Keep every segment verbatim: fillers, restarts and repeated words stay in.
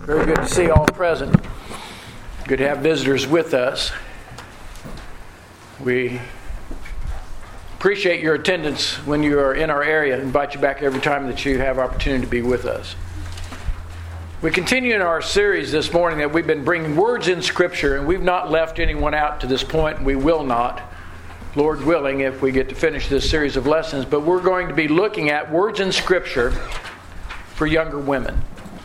Very good to see all present. Good to have visitors with us. We appreciate your attendance when you are in our area. Invite you back every time that you have opportunity to be with us. We continue in our series this morning that we've been bringing words in Scripture, and we've not left anyone out to this point. We will not, Lord willing, if we get to finish this series of lessons. But we're going to be looking at words in Scripture for younger women.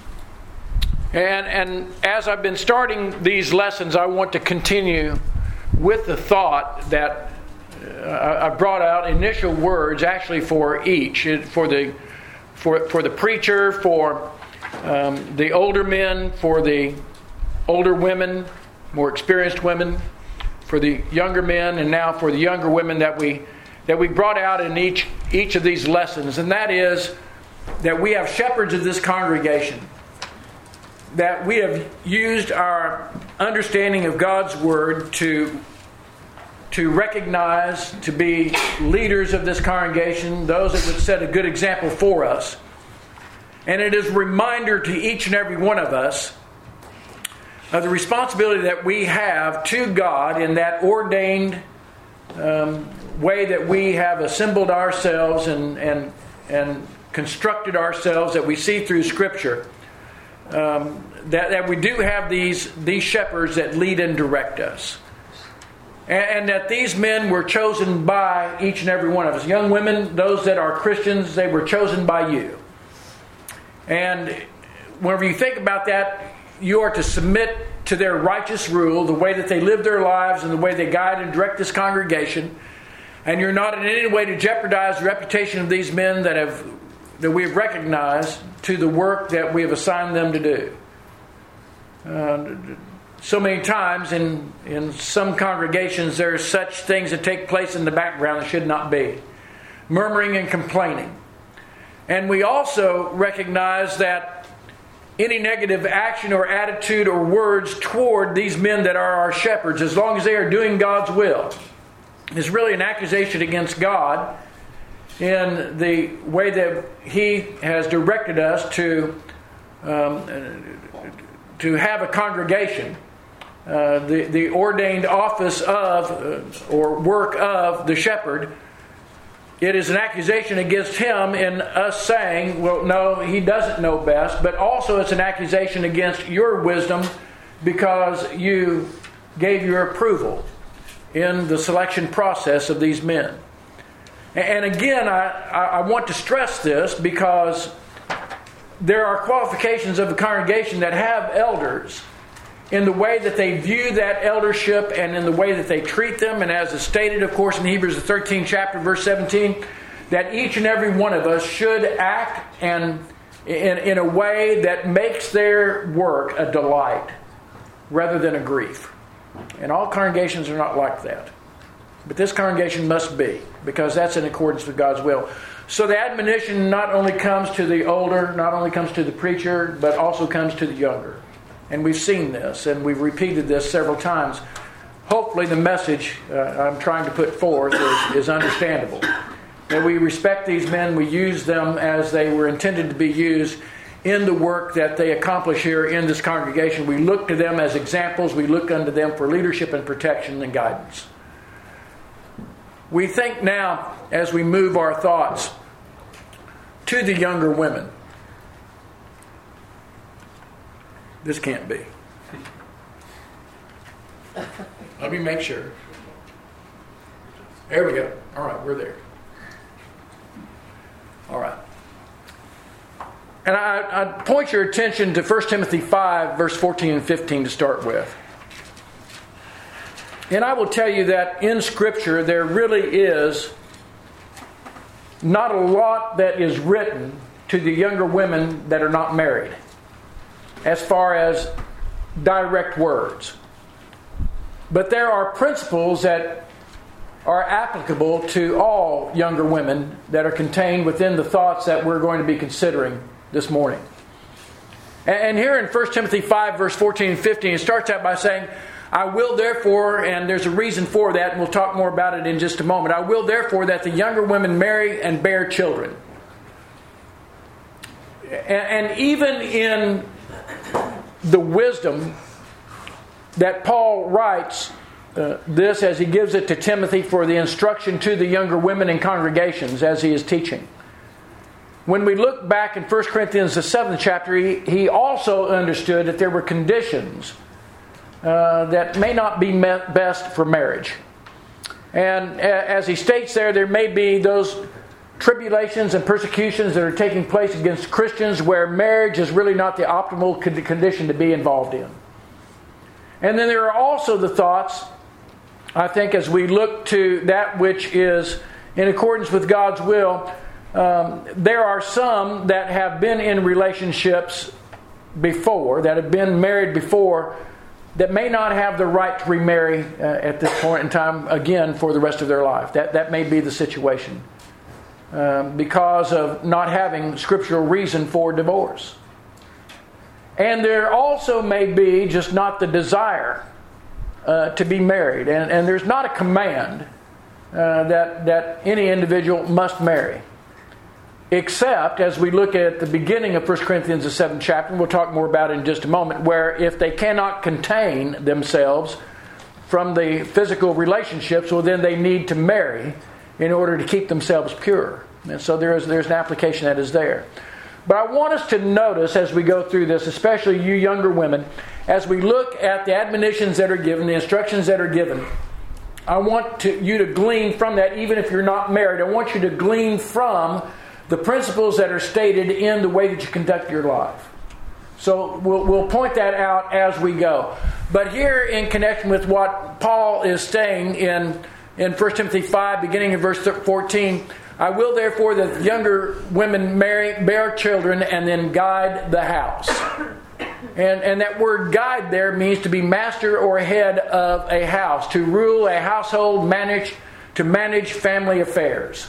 And, and as I've been starting these lessons, I want to continue with the thought that uh, I brought out initial words actually for each, for the for for the preacher, for um, the older men, for the older women, more experienced women, for the younger men, and now for the younger women that we that we brought out in each each of these lessons, and that is that we have shepherds of this congregation. That we have used our understanding of God's Word to, to recognize, to be leaders of this congregation, those that would set a good example for us. And it is a reminder to each and every one of us of the responsibility that we have to God in that ordained um, way that we have assembled ourselves and, and, and constructed ourselves that we see through Scripture. Um, that, that we do have these these shepherds that lead and direct us. And, and that these men were chosen by each and every one of us. Young women, those that are Christians, they were chosen by you. And whenever you think about that, you are to submit to their righteous rule, the way that they live their lives and the way they guide and direct this congregation. And you're not in any way to jeopardize the reputation of these men that have that we have recognized to the work that we have assigned them to do. Uh, so many times in, in some congregations there are such things that take place in the background that should not be. Murmuring and complaining. And we also recognize that any negative action or attitude or words toward these men that are our shepherds, as long as they are doing God's will, is really an accusation against God in the way that He has directed us to um, to have a congregation. Uh, the, the ordained office of uh, or work of the shepherd, it is an accusation against him in us saying, well, no, he doesn't know best, but also it's an accusation against your wisdom because you gave your approval in the selection process of these men. And again, I, I want to stress this because there are qualifications of the congregation that have elders in the way that they view that eldership and in the way that they treat them. And as is stated, of course, in Hebrews the thirteenth chapter, verse seventeen, that each and every one of us should act and in, in a way that makes their work a delight rather than a grief. And all congregations are not like that. But this congregation must be, because that's in accordance with God's will. So the admonition not only comes to the older, not only comes to the preacher, but also comes to the younger. And we've seen this, and we've repeated this several times. Hopefully the message uh, I'm trying to put forth is, is understandable. That we respect these men, we use them as they were intended to be used in the work that they accomplish here in this congregation. We look to them as examples. We look unto them for leadership and protection and guidance. We think now, as we move our thoughts to the younger women. This can't be. Let me make sure. There we go. All right, we're there. All right. And I, I point your attention to First Timothy five, verse fourteen and fifteen to start with. And I will tell you that in Scripture there really is not a lot that is written to the younger women that are not married as far as direct words. But there are principles that are applicable to all younger women that are contained within the thoughts that we're going to be considering this morning. And here in First Timothy five, verse fourteen and fifteen, it starts out by saying, I will therefore, and there's a reason for that, and we'll talk more about it in just a moment. I will therefore that the younger women marry and bear children. And even in the wisdom that Paul writes uh, this as he gives it to Timothy for the instruction to the younger women in congregations as he is teaching. When we look back in First Corinthians, the seventh chapter, he, he also understood that there were conditions uh, that may not be met best for marriage. And as he states there, there may be those tribulations and persecutions that are taking place against Christians where marriage is really not the optimal condition to be involved in. And then there are also the thoughts, I think, as we look to that which is in accordance with God's will, um, there are some that have been in relationships before, that have been married before, that may not have the right to remarry uh, at this point in time again for the rest of their life. That that may be the situation um, because of not having scriptural reason for divorce. And there also may be just not the desire uh, to be married. And, and there's not a command uh, that, that any individual must marry. Except, as we look at the beginning of First Corinthians, the seventh chapter, and we'll talk more about it in just a moment, where if they cannot contain themselves from the physical relationships, well, then they need to marry in order to keep themselves pure. And so there is there's an application that is there. But I want us to notice as we go through this, especially you younger women, as we look at the admonitions that are given, the instructions that are given, I want to, you to glean from that, even if you're not married. I want you to glean from the principles that are stated in the way that you conduct your life. So we'll, we'll point that out as we go. But here in connection with what Paul is saying in, in First Timothy five, beginning in verse fourteen, I will therefore that younger women marry, bear children, and then guide the house. And, and that word guide there means to be master or head of a house, to rule a household, manage to manage family affairs.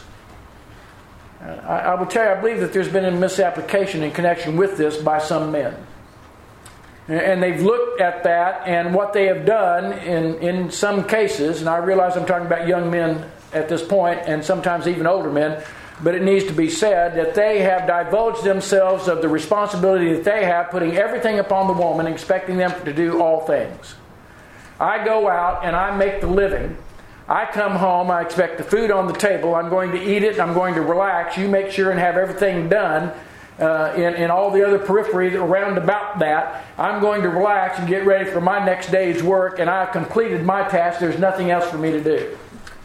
I, I will tell you, I believe that there's been a misapplication in connection with this by some men. And, and they've looked at that and what they have done in, in some cases, and I realize I'm talking about young men at this point, and sometimes even older men, but it needs to be said that they have divulged themselves of the responsibility that they have, putting everything upon the woman, expecting them to do all things. I go out and I make the living. I come home, I expect the food on the table, I'm going to eat it, I'm going to relax. You make sure and have everything done uh, in, in all the other periphery around about that. I'm going to relax and get ready for my next day's work, and I've completed my task. There's nothing else for me to do.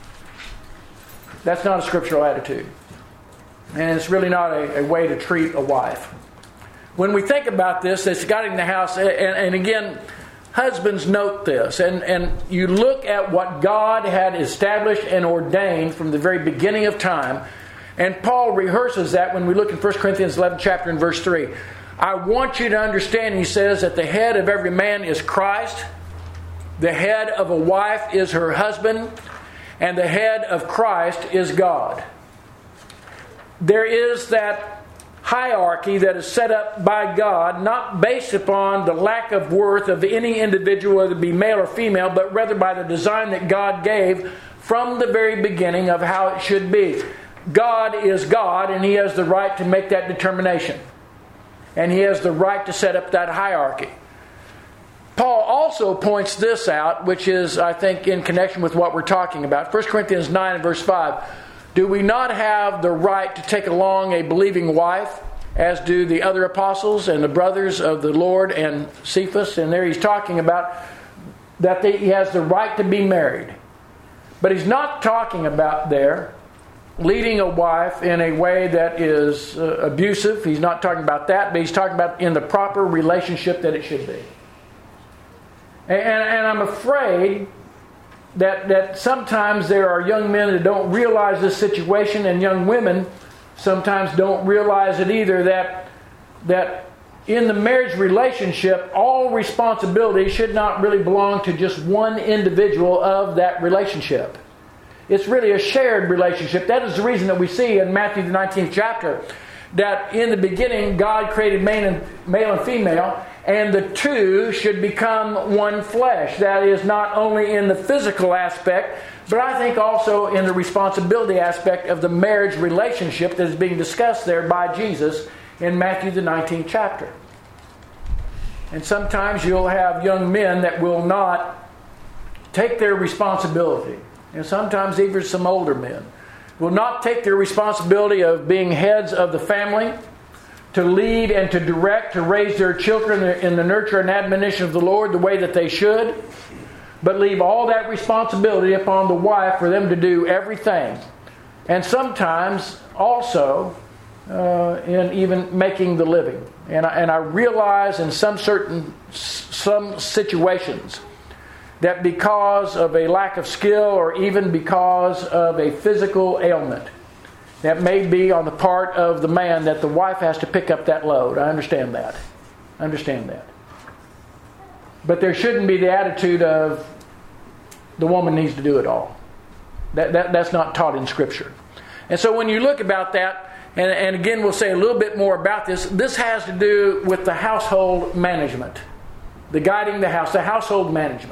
That's not a scriptural attitude. And it's really not a, a way to treat a wife. When we think about this, it's guiding the house, and, and again, husbands note this, and, and you look at what God had established and ordained from the very beginning of time, and Paul rehearses that when we look in First Corinthians eleven chapter and verse three. I want you to understand, he says, that the head of every man is Christ, the head of a wife is her husband, and the head of Christ is God. There is that hierarchy that is set up by God, not based upon the lack of worth of any individual, whether it be male or female, but rather by the design that God gave from the very beginning of how it should be. God is God, and He has the right to make that determination. And He has the right to set up that hierarchy. Paul also points this out, which is, I think, in connection with what we're talking about. First Corinthians nine and verse five. Do we not have the right to take along a believing wife, as do the other apostles and the brothers of the Lord and Cephas? And there he's talking about that they, he has the right to be married. But he's not talking about there leading a wife in a way that is uh, abusive. He's not talking about that, but he's talking about in the proper relationship that it should be. And, and I'm afraid that, that sometimes there are young men that don't realize this situation, and young women sometimes don't realize it either, that, that in the marriage relationship, all responsibility should not really belong to just one individual of that relationship. It's really a shared relationship. That is the reason that we see in Matthew the nineteenth chapter that in the beginning God created male and, male and female, and the two should become one flesh. That is not only in the physical aspect, but I think also in the responsibility aspect of the marriage relationship that is being discussed there by Jesus in Matthew the nineteenth chapter. And sometimes you'll have young men that will not take their responsibility. And sometimes even some older men will not take their responsibility of being heads of the family, to lead and to direct, to raise their children in the nurture and admonition of the Lord the way that they should, but leave all that responsibility upon the wife for them to do everything. And sometimes also uh, in even making the living. And I, and I realize in some certain some situations that because of a lack of skill or even because of a physical ailment that may be on the part of the man, that the wife has to pick up that load. I understand that. I understand that. But there shouldn't be the attitude of the woman needs to do it all. That, that that's not taught in Scripture. And so when you look about that, and, and again we'll say a little bit more about this, this has to do with the household management. The guiding the house, the household management.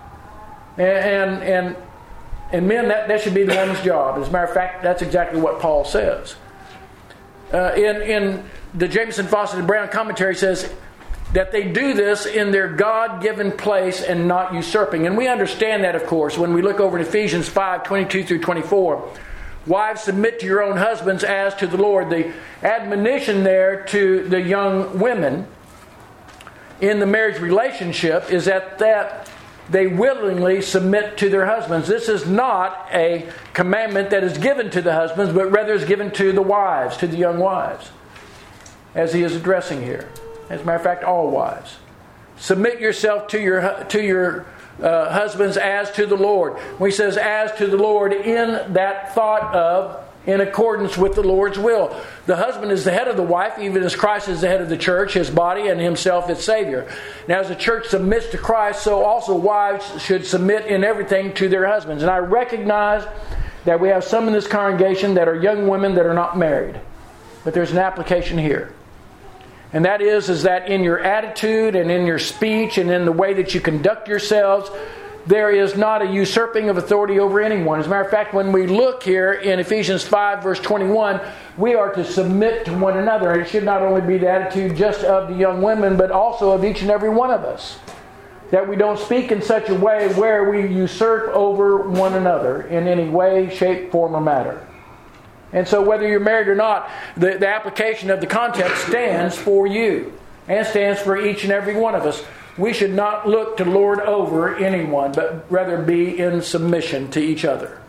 And and and men, that, that should be the woman's job. As a matter of fact, that's exactly what Paul says. Uh, in in the Jameson, Fawcett, and Brown commentary says that they do this in their God-given place and not usurping. And we understand that, of course, when we look over in Ephesians five, twenty-two through twenty-four. Wives, submit to your own husbands as to the Lord. The admonition there to the young women in the marriage relationship is that that they willingly submit to their husbands. This is not a commandment that is given to the husbands, but rather is given to the wives, to the young wives, as he is addressing here. As a matter of fact, all wives. Submit yourself to your to your uh, husbands as to the Lord. When he says as to the Lord, in that thought of in accordance with the Lord's will. The husband is the head of the wife, even as Christ is the head of the church, his body, and himself its Savior. Now, as the church submits to Christ, so also wives should submit in everything to their husbands. And I recognize that we have some in this congregation that are young women that are not married. But there's an application here. And that is, is that in your attitude and in your speech and in the way that you conduct yourselves, there is not a usurping of authority over anyone. As a matter of fact, when we look here in Ephesians five, verse twenty-one, we are to submit to one another. And it should not only be the attitude just of the young women, but also of each and every one of us. That we don't speak in such a way where we usurp over one another in any way, shape, form, or matter. And so whether you're married or not, the, the application of the context stands for you and stands for each and every one of us. We should not look to lord over anyone, but rather be in submission to each other.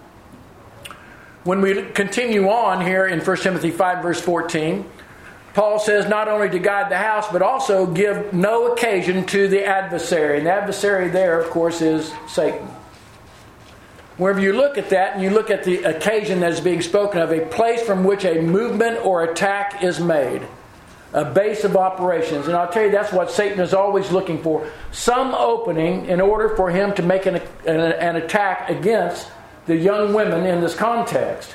When we continue on here in First Timothy five, verse fourteen, Paul says not only to guide the house, but also give no occasion to the adversary. And the adversary there, of course, is Satan. Wherever you look at that, and you look at the occasion that is being spoken of, a place from which a movement or attack is made. A base of operations. And I'll tell you, that's what Satan is always looking for. Some opening in order for him to make an, an, an attack against the young women in this context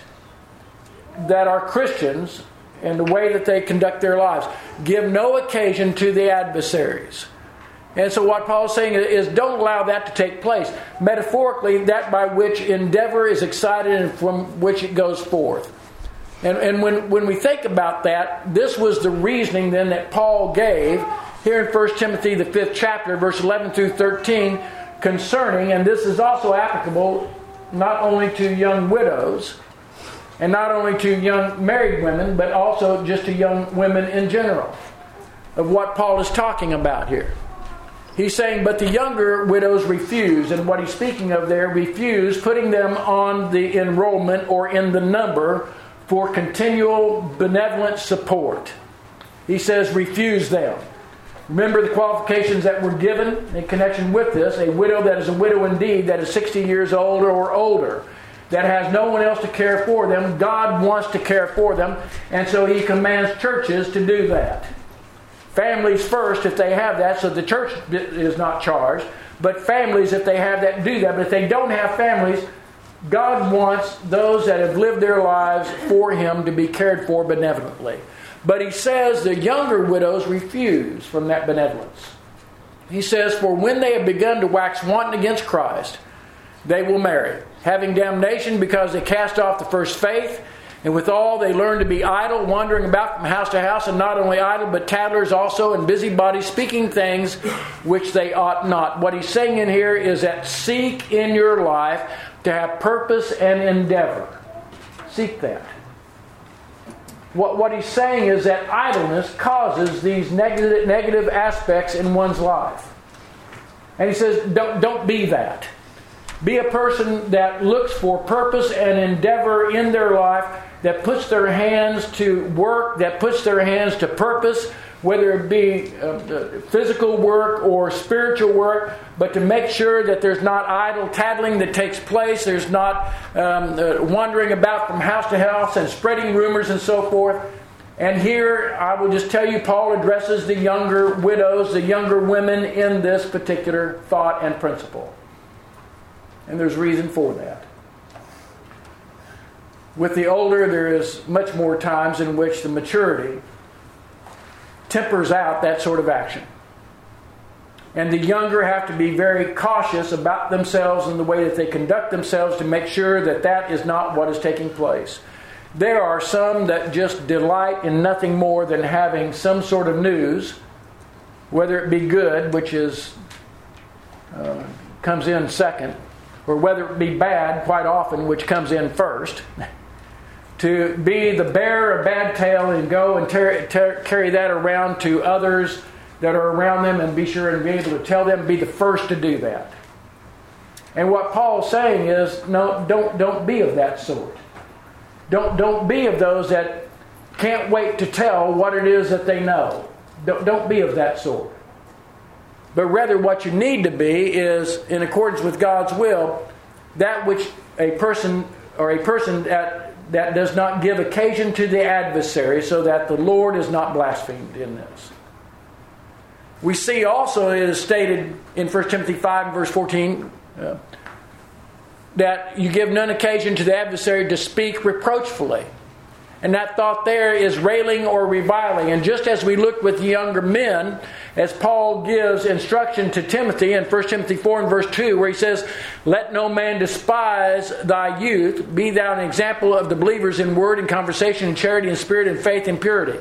that are Christians and the way that they conduct their lives. Give no occasion to the adversaries. And so what Paul is saying is don't allow that to take place. Metaphorically, that by which endeavor is excited and from which it goes forth. And, and when, when we think about that, this was the reasoning then that Paul gave here in First Timothy, the fifth chapter, verse eleven through thirteen, concerning, and this is also applicable not only to young widows, and not only to young married women, but also just to young women in general, of what Paul is talking about here. He's saying, but the younger widows refuse, and what he's speaking of there, refuse putting them on the enrollment or in the number for continual benevolent support. He says, refuse them. Remember the qualifications that were given in connection with this. A widow that is a widow indeed, that is sixty years old or older, that has no one else to care for them. God wants to care for them, and so he commands churches to do that. Families first, if they have that, so the church is not charged, but families, if they have that, do that. But if they don't have families, God wants those that have lived their lives for him to be cared for benevolently. But he says the younger widows refuse from that benevolence. He says, for when they have begun to wax wanton against Christ, they will marry, having damnation because they cast off the first faith, And withal they learn to be idle, wandering about from house to house, and not only idle, but tattlers also, and busybodies, speaking things which they ought not. What he's saying in here is that seek in your life to have purpose and endeavor. Seek that. What, what he's saying is that idleness causes these negative, negative aspects in one's life. And he says, don't, don't be that. Be a person that looks for purpose and endeavor in their life, that puts their hands to work, that puts their hands to purpose, whether it be uh, physical work or spiritual work, but to make sure that there's not idle tattling that takes place, there's not um, uh, wandering about from house to house and spreading rumors and so forth. And here, I will just tell you, Paul addresses the younger widows, the younger women in this particular thought and principle. And there's reason for that. With the older, there is much more times in which the maturity tempers out that sort of action. And the younger have to be very cautious about themselves and the way that they conduct themselves to make sure that that is not what is taking place. There are some that just delight in nothing more than having some sort of news, whether it be good, which is uh, comes in second, or whether it be bad, quite often, which comes in first. To be the bearer of bad tale and go and ter- ter- carry that around to others that are around them and be sure and be able to tell them, be the first to do that. And what Paul's saying is, no, don't don't be of that sort. Don't don't be of those that can't wait to tell what it is that they know. Don't, don't be of that sort. But rather what you need to be is, in accordance with God's will, that which a person or a person that that does not give occasion to the adversary, so that the Lord is not blasphemed in this. We see also, it is stated in First Timothy five, verse fourteen, uh, that you give none occasion to the adversary to speak reproachfully. And that thought there is railing or reviling. And just as we looked with the younger men, as Paul gives instruction to Timothy in First Timothy four and verse two, where he says, let no man despise thy youth, be thou an example of the believers in word and conversation and charity and spirit and faith and purity.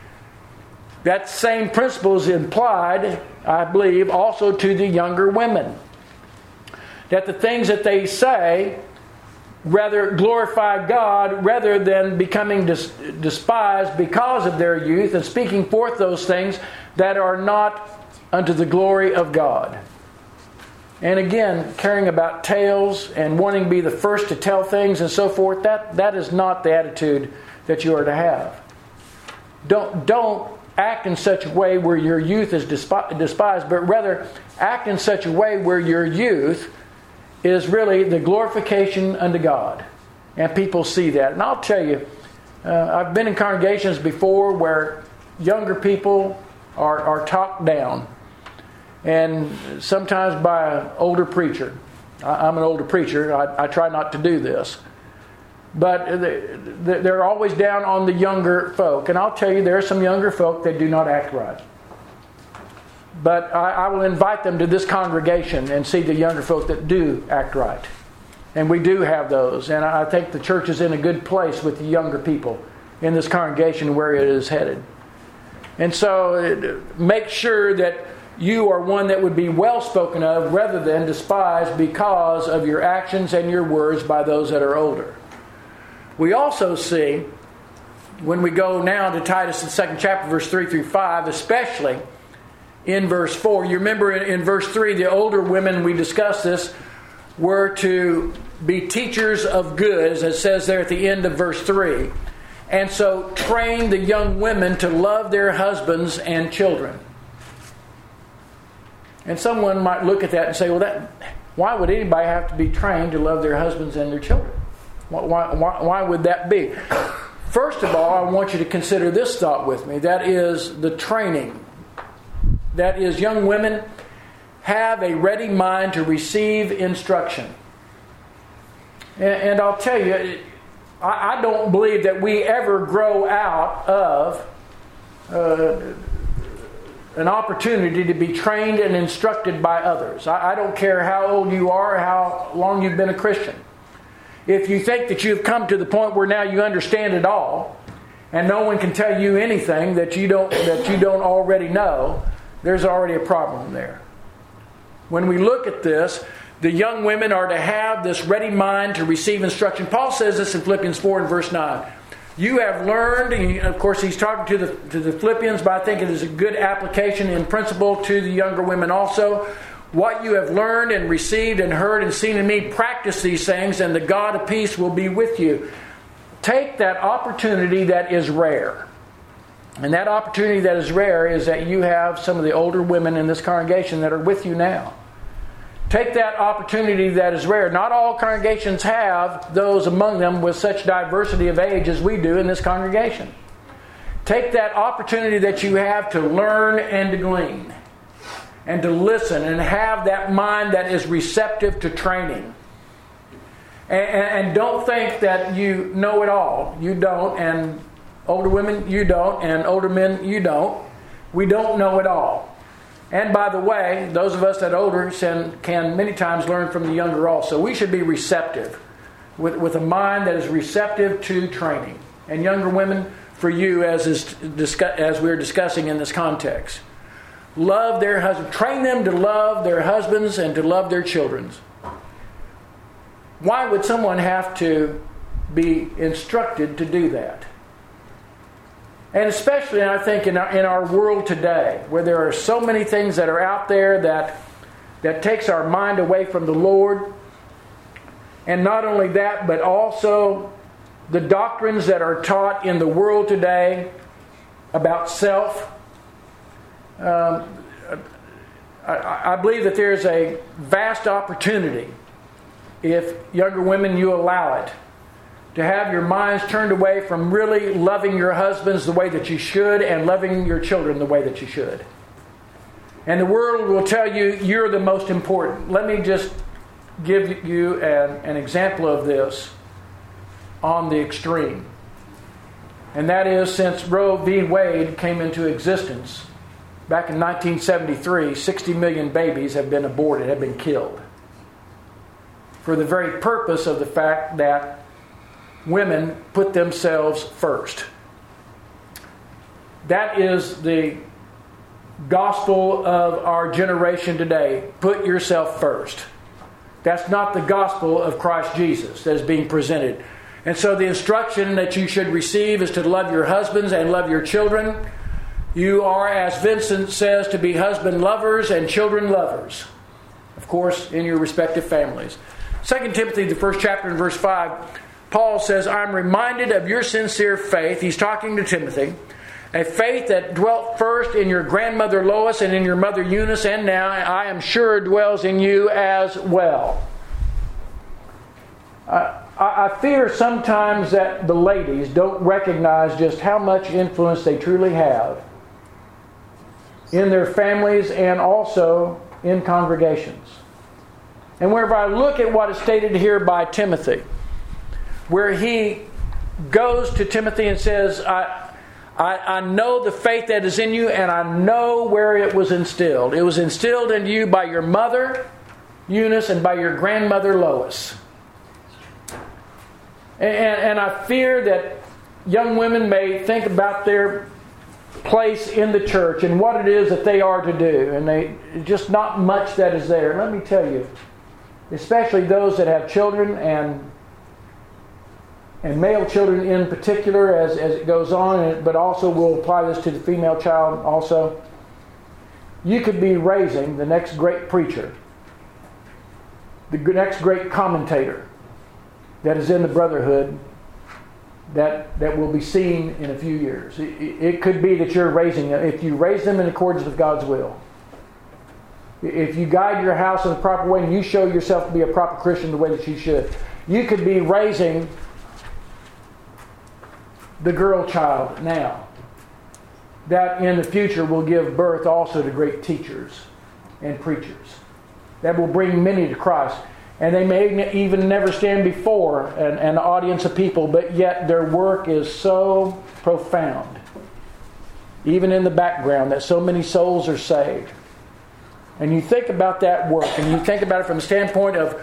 That same principle is implied, I believe, also to the younger women. That the things that they say rather glorify God rather than becoming dis- despised because of their youth and speaking forth those things that are not unto the glory of God. And again, caring about tales and wanting to be the first to tell things and so forth, that, that is not the attitude that you are to have. Don't, don't act in such a way where your youth is despi- despised, but rather act in such a way where your youth is really the glorification unto God. And people see that. And I'll tell you, uh, I've been in congregations before where younger people are, are talked down. And sometimes by an older preacher. I, I'm an older preacher. I, I try not to do this. But they're always down on the younger folk. And I'll tell you, there are some younger folk that do not act right. But I, I will invite them to this congregation and see the younger folk that do act right. And we do have those. And I think the church is in a good place with the younger people in this congregation where it is headed. And so make sure that you are one that would be well spoken of rather than despised because of your actions and your words by those that are older. We also see, when we go now to Titus, the second chapter, verse three through five, especially in verse four. You remember in, in verse three, the older women, we discussed this, were to be teachers of good, as it says there at the end of verse three. And so train the young women to love their husbands and children. And someone might look at that and say, well, that why would anybody have to be trained to love their husbands and their children? Why, why, why would that be? First of all, I want you to consider this thought with me. That is the training. That is, young women, have a ready mind to receive instruction. And, and I'll tell you, I, I don't believe that we ever grow out of uh, an opportunity to be trained and instructed by others. I, I don't care how old you are or how long you've been a Christian. If you think that you've come to the point where now you understand it all, and no one can tell you anything that you don't that you don't already know, there's already a problem there. When we look at this, the young women are to have this ready mind to receive instruction. Paul says this in Philippians four and verse nine. You have learned, and of course he's talking to the, to the Philippians, but I think it is a good application in principle to the younger women also. What you have learned and received and heard and seen in me, practice these things, and the God of peace will be with you. Take that opportunity that is rare. And that opportunity that is rare is that you have some of the older women in this congregation that are with you now. Take that opportunity that is rare. Not all congregations have those among them with such diversity of age as we do in this congregation. Take that opportunity that you have to learn and to glean, and to listen, and have that mind that is receptive to training. And, and, and don't think that you know it all. You don't. And older women, you don't. And older men, you don't. We don't know it all. And by the way, those of us that are older can, can many times learn from the younger also. We should be receptive, with, with a mind that is receptive to training. And younger women, for you, as is discuss, as we're discussing in this context, love their husband. Train them to love their husbands and to love their children. Why would someone have to be instructed to do that? And especially, I think, in our, in our world today, where there are so many things that are out there that that takes our mind away from the Lord. And not only that, but also the doctrines that are taught in the world today about self. Um, I, I believe that there's a vast opportunity, if younger women, you allow it, to have your minds turned away from really loving your husbands the way that you should and loving your children the way that you should. And the world will tell you you're the most important. Let me just give you an, an example of this on the extreme. And that is, since Roe v. Wade came into existence back in nineteen seventy-three, sixty million babies have been aborted, have been killed, for the very purpose of the fact that women put themselves first. That is the gospel of our generation today. Put yourself first. That's not the gospel of Christ Jesus that is being presented. And so the instruction that you should receive is to love your husbands and love your children. You are, as Vincent says, to be husband lovers and children lovers. Of course, in your respective families. Second Timothy, the first chapter and verse five, Paul says, I'm reminded of your sincere faith. He's talking to Timothy. A faith that dwelt first in your grandmother Lois and in your mother Eunice, and now I am sure dwells in you as well. I, I fear sometimes that the ladies don't recognize just how much influence they truly have in their families and also in congregations. And wherever I look at what is stated here by Timothy, where he goes to Timothy and says, I, I, I know the faith that is in you, and I know where it was instilled. It was instilled in you by your mother, Eunice, and by your grandmother, Lois. And, and I fear that young women may think about their place in the church and what it is that they are to do. And they just not much that is there. Let me tell you, especially those that have children and and male children in particular, as, as it goes on, but also we'll apply this to the female child also. You could be raising the next great preacher, the next great commentator that is in the brotherhood that, that will be seen in a few years. It, it could be that you're raising them, if you raise them in accordance with God's will. If you guide your house in the proper way and you show yourself to be a proper Christian the way that you should, you could be raising the girl child now that in the future will give birth also to great teachers and preachers that will bring many to Christ. And they may even never stand before an, an audience of people, but yet their work is so profound, even in the background, that so many souls are saved. And you think about that work, and you think about it from the standpoint of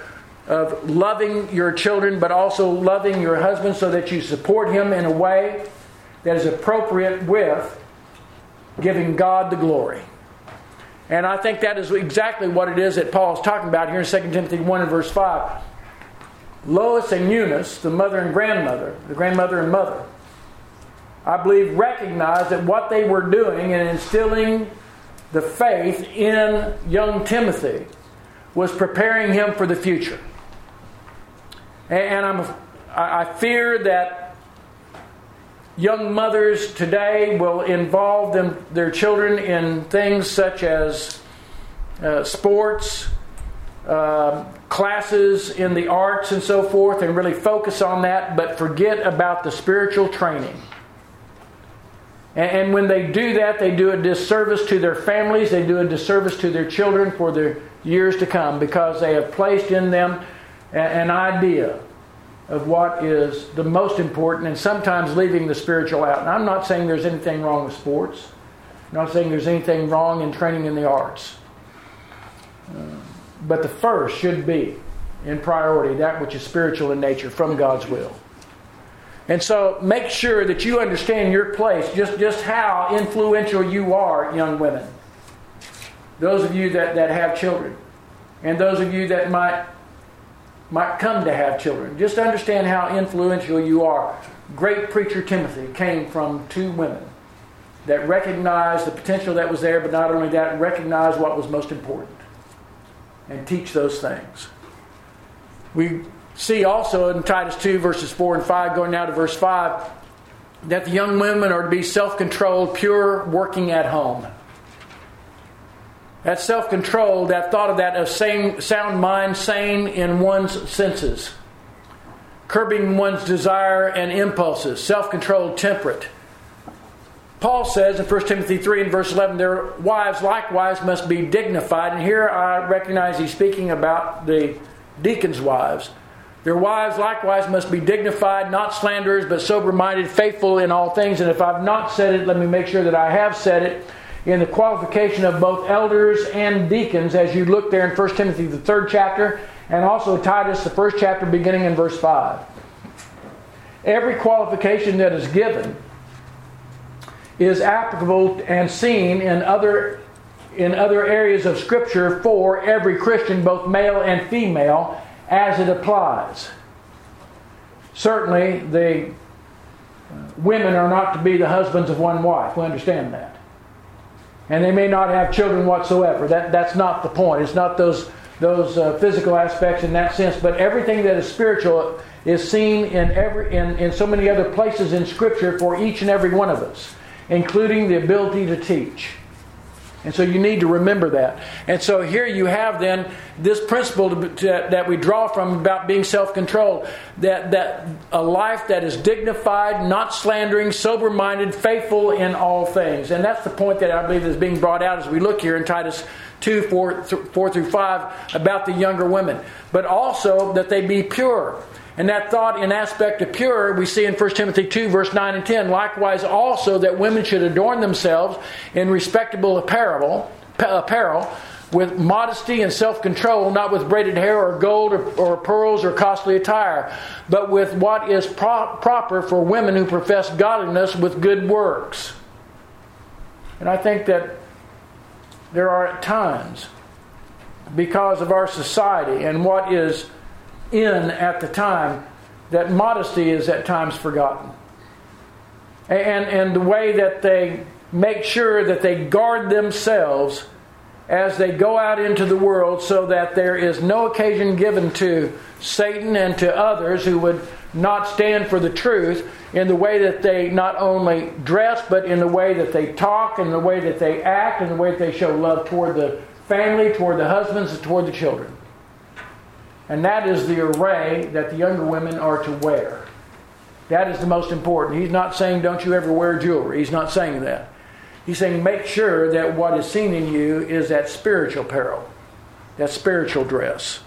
of loving your children, but also loving your husband so that you support him in a way that is appropriate with giving God the glory. And I think that is exactly what it is that Paul is talking about here in Second Timothy one and verse five. Lois and Eunice, the mother and grandmother, the grandmother and mother, I believe recognized that what they were doing in instilling the faith in young Timothy was preparing him for the future. And I'm, I fear that young mothers today will involve them, their children in things such as uh, sports, uh, classes in the arts and so forth, and really focus on that, but forget about the spiritual training. And, and when they do that, they do a disservice to their families, they do a disservice to their children for their years to come, because they have placed in them a, an idea of what is the most important, and sometimes leaving the spiritual out. And I'm not saying there's anything wrong with sports. I'm not saying there's anything wrong in training in the arts. Uh, but the first should be, in priority, that which is spiritual in nature from God's will. And so make sure that you understand your place, just, just how influential you are, young women. Those of you that, that have children, and those of you that might might come to have children. Just understand how influential you are. Great preacher Timothy came from two women that recognized the potential that was there, but not only that, recognized what was most important and teach those things. We see also in Titus two verses four and five, going now to verse five, that the young women are to be self-controlled, pure, working at home. That self-control, that thought of that of sane, sound mind, sane in one's senses. Curbing one's desire and impulses. Self-controlled, temperate. Paul says in First Timothy three and verse eleven, their wives likewise must be dignified. And here I recognize he's speaking about the deacons' wives. Their wives likewise must be dignified, not slanderers, but sober-minded, faithful in all things. And if I've not said it, let me make sure that I have said it. In the qualification of both elders and deacons, as you look there in First Timothy, the third chapter, and also Titus, the first chapter, beginning in verse five. Every qualification that is given is applicable and seen in other, in other areas of Scripture for every Christian, both male and female, as it applies. Certainly, the women are not to be the husbands of one wife. We understand that. And they may not have children whatsoever. That, that's not the point. It's not those, those uh, physical aspects in that sense. But everything that is spiritual is seen in, every, in, in so many other places in Scripture for each and every one of us, including the ability to teach. And so you need to remember that. And so here you have then this principle to, to, that we draw from about being self-controlled. That, that a life that is dignified, not slandering, sober-minded, faithful in all things. And that's the point that I believe is being brought out as we look here in Titus two, four, four through five about the younger women. But also that they be pure. And that thought in aspect of pure, we see in First Timothy two, verse nine and ten. Likewise also that women should adorn themselves in respectable apparel, apparel with modesty and self-control, not with braided hair or gold or, or pearls or costly attire, but with what is pro- proper for women who profess godliness with good works. And I think that there are at times, because of our society and what is in at the time, that modesty is at times forgotten. And, and the way that they make sure that they guard themselves as they go out into the world, so that there is no occasion given to Satan and to others who would not stand for the truth in the way that they not only dress, but in the way that they talk, in the way that they act, in the way that they show love toward the family, toward the husbands, and toward the children. And that is the array that the younger women are to wear. That is the most important. He's not saying don't you ever wear jewelry. He's not saying that. He's saying make sure that what is seen in you is that spiritual apparel, that spiritual dress.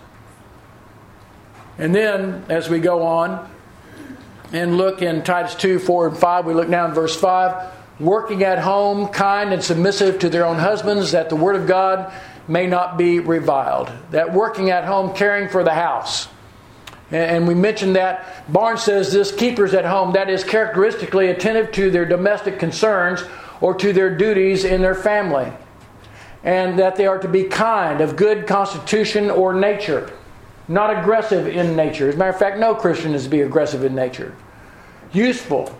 And then, as we go on and look in Titus two, four, and five, we look now in verse five. working at home, kind and submissive to their own husbands, that the word of God may not be reviled. That working at home, caring for the house. And we mentioned that. Barnes says this, keepers at home, that is characteristically attentive to their domestic concerns or to their duties in their family. And that they are to be kind, of good constitution or nature. Not aggressive in nature. As a matter of fact, no Christian is to be aggressive in nature. Useful.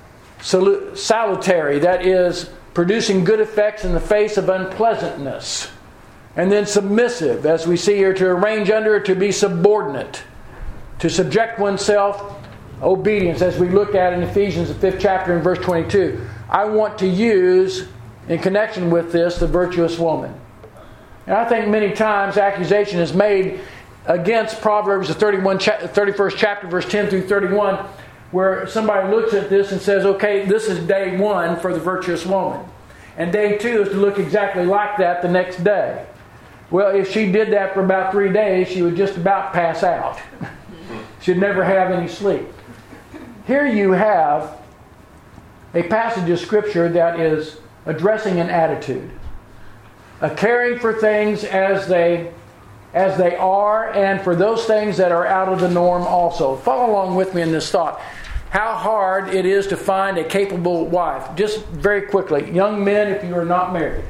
Salutary, that is producing good effects in the face of unpleasantness. And then submissive, as we see here, to arrange under, to be subordinate. To subject oneself, obedience, as we look at in Ephesians, the fifth chapter and verse twenty-two. I want to use, in connection with this, the virtuous woman. And I think many times accusation is made against Proverbs, the thirty-first chapter, verse ten through thirty-one, where somebody looks at this and says, okay, this is day one for the virtuous woman. And day two is to look exactly like that the next day. Well, if she did that for about three days, she would just about pass out. She'd never have any sleep. Here you have a passage of Scripture that is addressing an attitude. A caring for things as they, as they are, and for those things that are out of the norm also. Follow along with me in this thought. How hard it is to find a capable wife. Just very quickly, young men, if you are not married,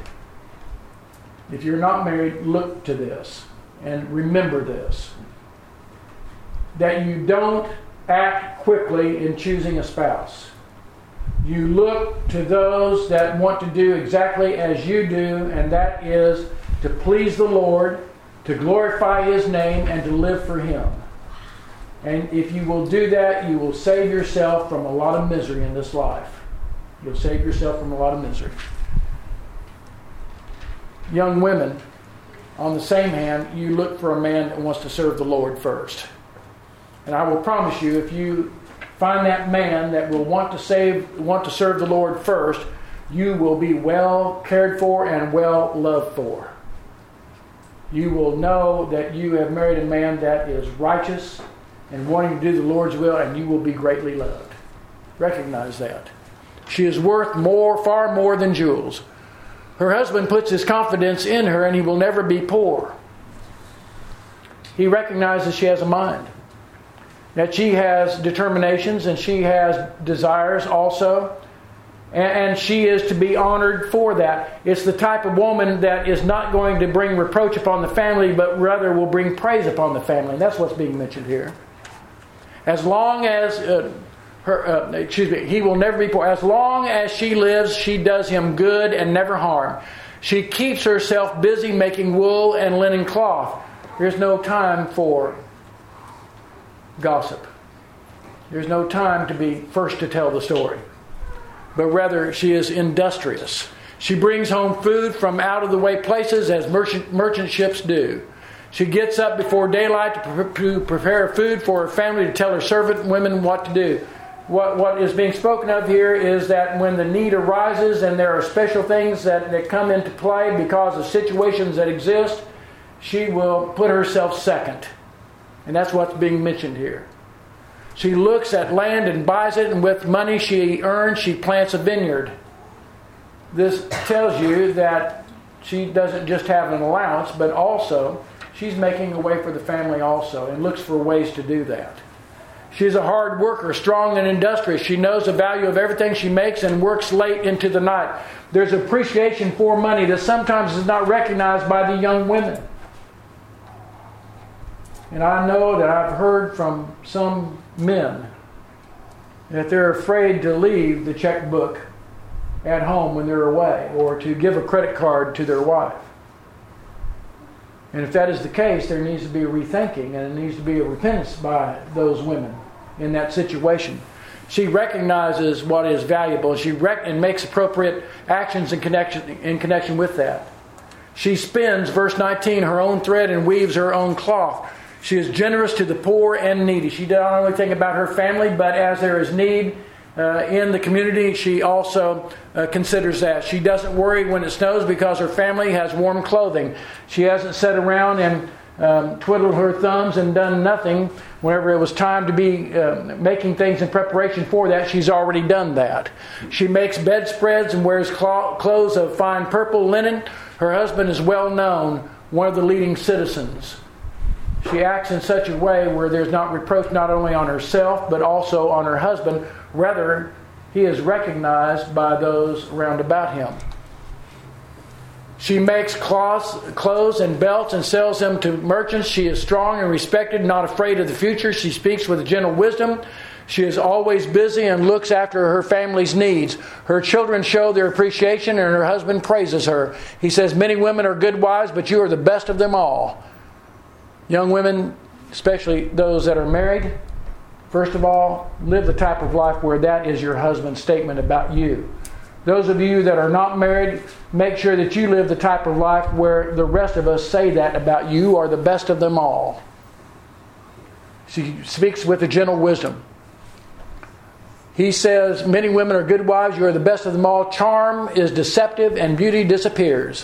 if you're not married, look to this and remember this. That you don't act quickly in choosing a spouse. You look to those that want to do exactly as you do, and that is to please the Lord, to glorify His name, and to live for Him. And if you will do that, you will save yourself from a lot of misery in this life. You'll save yourself from a lot of misery. Young women, on the same hand, you look for a man that wants to serve the Lord first. And I will promise you, if you find that man that will want to save, want to serve the Lord first, you will be well cared for and well loved for. You will know that you have married a man that is righteous and wanting to do the Lord's will, and you will be greatly loved. Recognize that. She is worth more, far more than jewels. Her husband puts his confidence in her, and he will never be poor. He recognizes she has a mind. That she has determinations and she has desires also. And she is to be honored for that. It's the type of woman that is not going to bring reproach upon the family, but rather will bring praise upon the family. And that's what's being mentioned here. As long as, uh, her, uh, excuse me, he will never be poor. As long as she lives, she does him good and never harm. She keeps herself busy making wool and linen cloth. There's no time for gossip. There's no time to be first to tell the story. But rather, she is industrious. She brings home food from out-of-the-way places as merchant, merchant ships do. She gets up before daylight to, pre- to prepare food for her family, to tell her servant women what to do. What, what is being spoken of here is that when the need arises and there are special things that, that come into play because of situations that exist, she will put herself second. And that's what's being mentioned here. She looks at land and buys it, and with money she earns, she plants a vineyard. This tells you that she doesn't just have an allowance, but also she's making a way for the family also, and looks for ways to do that. She's a hard worker, strong and industrious. She knows the value of everything she makes and works late into the night. There's appreciation for money that sometimes is not recognized by the young women. And I know that I've heard from some men that they're afraid to leave the checkbook at home when they're away, or to give a credit card to their wife. And if that is the case, there needs to be a rethinking, and there needs to be a repentance by those women in that situation. She recognizes what is valuable, and she rec- and makes appropriate actions in connection in connection with that. She spins, verse nineteen, her own thread and weaves her own cloth. She is generous to the poor and needy. She does not only think about her family, but as there is need uh, in the community, she also uh, considers that. She doesn't worry when it snows because her family has warm clothing. She hasn't sat around and um, twiddled her thumbs and done nothing. Whenever it was time to be uh, making things in preparation for that, she's already done that. She makes bedspreads and wears clo- clothes of fine purple linen. Her husband is well known, one of the leading citizens. She acts in such a way where there's not reproach not only on herself, but also on her husband. Rather, he is recognized by those round about him. She makes cloths, clothes and belts and sells them to merchants. She is strong and respected, not afraid of the future. She speaks with gentle wisdom. She is always busy and looks after her family's needs. Her children show their appreciation and her husband praises her. He says, many women are good wives, but you are the best of them all. Young women, especially those that are married, first of all, live the type of life where that is your husband's statement about you. Those of you that are not married, make sure that you live the type of life where the rest of us say that about you are the best of them all. She speaks with a gentle wisdom. He says, many women are good wives, you are the best of them all. Charm is deceptive and beauty disappears.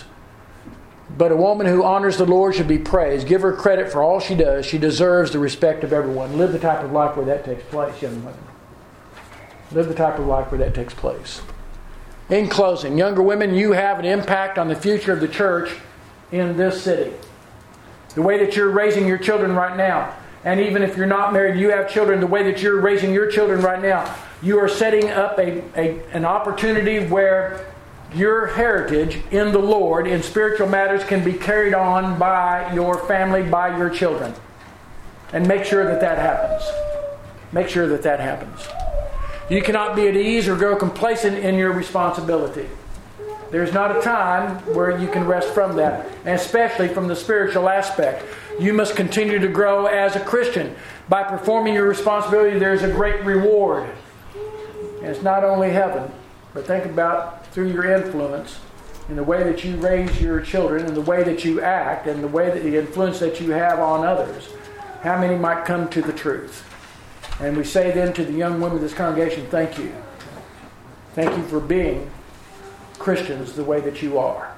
But a woman who honors the Lord should be praised. Give her credit for all she does. She deserves the respect of everyone. Live the type of life where that takes place, young women. Live the type of life where that takes place. In closing, younger women, you have an impact on the future of the church in this city. The way that you're raising your children right now, and even if you're not married, you have children, the way that you're raising your children right now, you are setting up a, a an opportunity where your heritage in the Lord, in spiritual matters, can be carried on by your family, by your children. And make sure that that happens. Make sure that that happens. You cannot be at ease or grow complacent in your responsibility. There's not a time where you can rest from that, and especially from the spiritual aspect. You must continue to grow as a Christian. By performing your responsibility, there's a great reward. And it's not only heaven, but think about through your influence, in the way that you raise your children, and the way that you act, and the way that the influence that you have on others, how many might come to the truth. And we say then to the young women of this congregation, thank you. Thank you for being Christians the way that you are.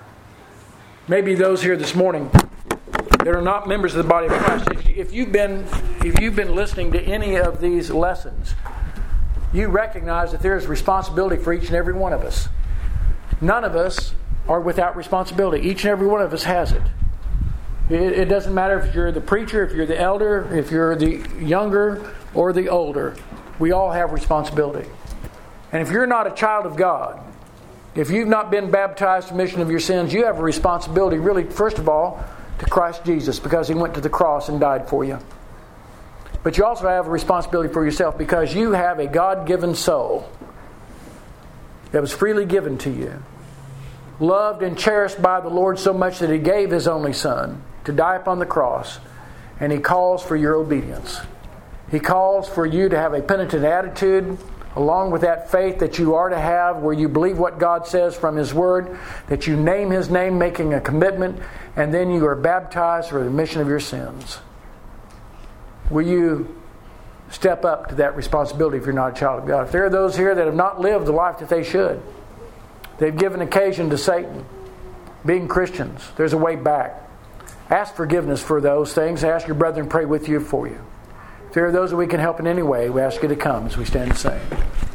Maybe those here this morning that are not members of the body of Christ, if you've been, if you've been listening to any of these lessons, you recognize that there is responsibility for each and every one of us. None of us are without responsibility. Each and every one of us has it. It, it doesn't matter if you're the preacher, if you're the elder, if you're the younger or the older. We all have responsibility. And if you're not a child of God, if you've not been baptized for remission of your sins, you have a responsibility, really, first of all, to Christ Jesus, because He went to the cross and died for you. But you also have a responsibility for yourself, because you have a God-given soul that was freely given to you, loved and cherished by the Lord so much that He gave His only Son to die upon the cross, and He calls for your obedience. He calls for you to have a penitent attitude, along with that faith that you are to have, where you believe what God says from His Word, that you name His name, making a commitment, and then you are baptized for the remission of your sins. Will you step up to that responsibility if you're not a child of God? If there are those here that have not lived the life that they should, they've given occasion to Satan, being Christians, there's a way back. Ask forgiveness for those things. Ask your brethren to pray with you for you. If there are those that we can help in any way, we ask you to come as we stand and sing.